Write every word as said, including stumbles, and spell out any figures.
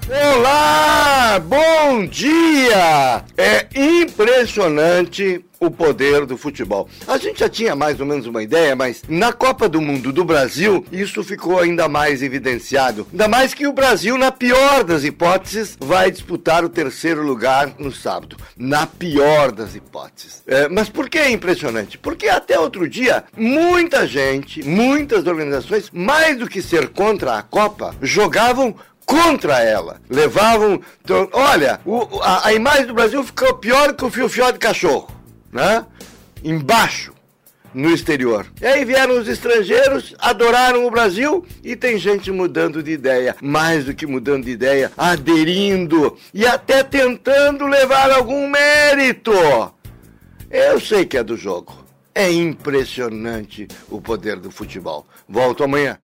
Olá, bom dia! É impressionante o poder do futebol. A gente já tinha mais ou menos uma ideia, mas na Copa do Mundo do Brasil, isso ficou ainda mais evidenciado. Ainda mais que o Brasil, na pior das hipóteses, vai disputar o terceiro lugar no sábado. Na pior das hipóteses. É, mas por que é impressionante? Porque até outro dia, muita gente, muitas organizações, mais do que ser contra a Copa, jogavam contra ela. Levavam... Então, olha, o, a, a imagem do Brasil ficou pior que o fio-fió de cachorro, né? Embaixo, no exterior. E aí vieram os estrangeiros, adoraram o Brasil e tem gente mudando de ideia. Mais do que mudando de ideia, aderindo e até tentando levar algum mérito. Eu sei que é do jogo. É impressionante o poder do futebol. Volto amanhã.